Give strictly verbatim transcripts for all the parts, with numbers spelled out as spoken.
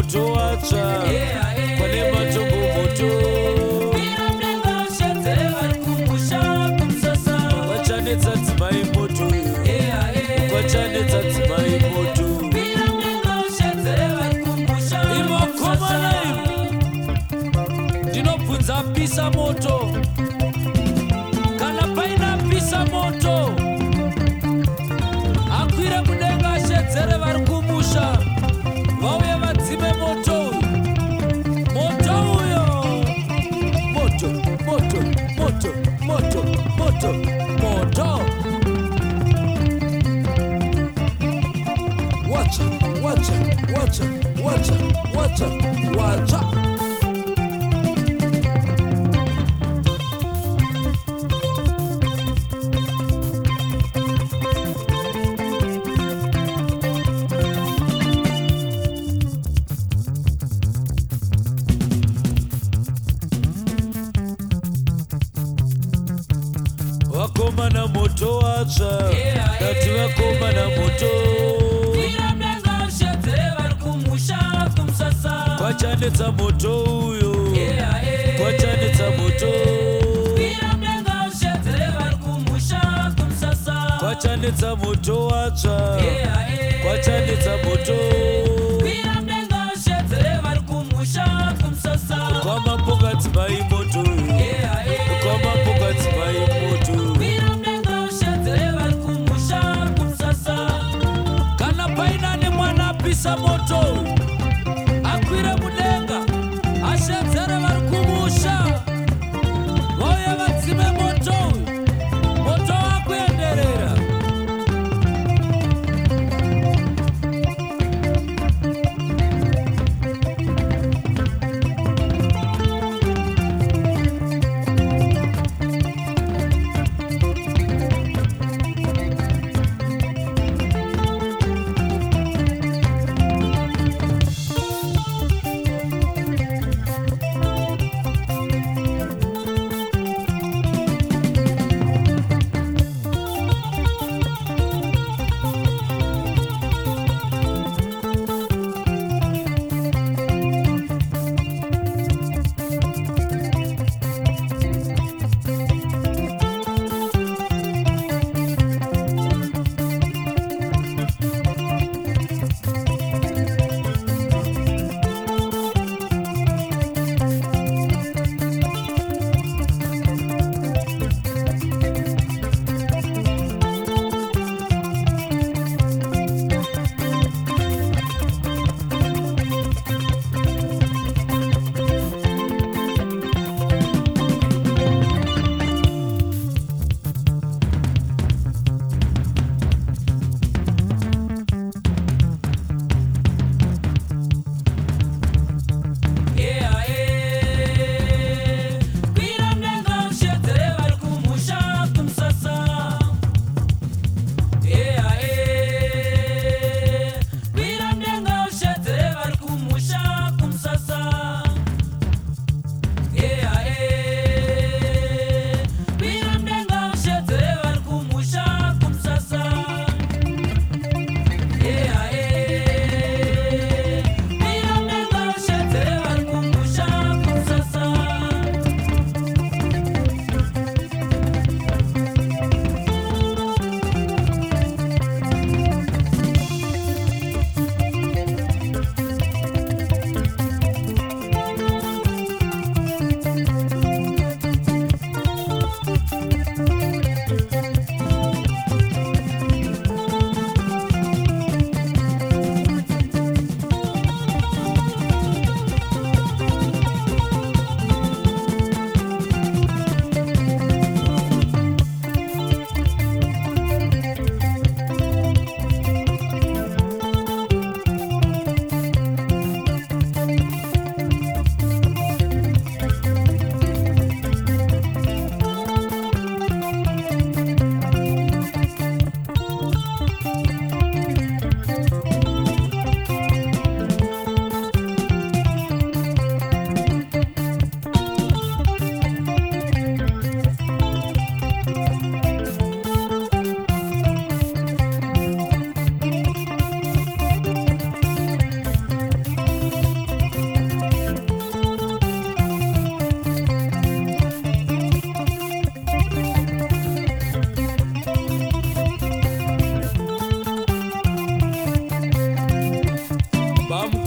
moto watsva pane matombo moto kwachanetsa dzimai moto kwachanetsa dzimai moto imokomana imo ndinobvunza pisa moto kana paina pisa moto akwire mudenga ashedzere vari kumusha vauye vadzime moto moto uyo moto moto moto moto moto moto wacha wacha wacha wacha wacha wacha vakomana moto watsva dati vakomana moto kwachanetsa moto uyo kwachanetsa moto kwachanetsa moto watsva kwachanetsa moto kwamamboka dzimai moto kwamamboka dzimai moto kana paina nemwana apisa moto akwire mudenga ashedzere vari kumusha vauye vadzime moto moto wakuenderera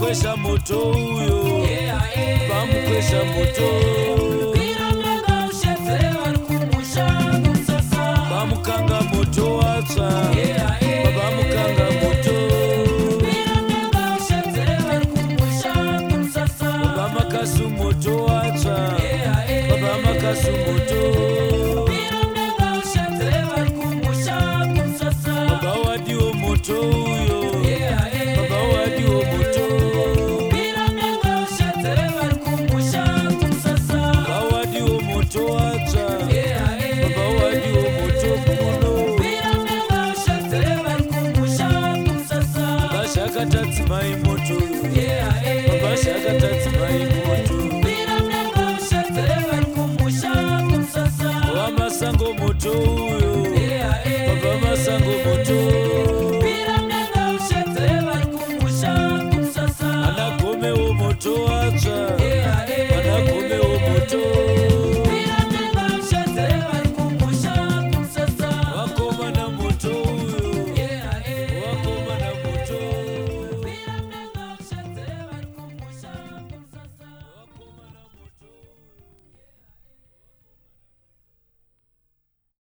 Vamukwesha moto uyo, vamukwesha moto. Vamukanga moto watsva, vamukanga moto. Vamakasu moto watsva, vamakasu moto. Baba wadiwo moto uyo, baba wadiwo moto. Baba wadiwo moto watsva, baba wadiwo moto kuno. Baba shakatadzimai moto, baba shakatadzimai moto. Wamasango moto uyo.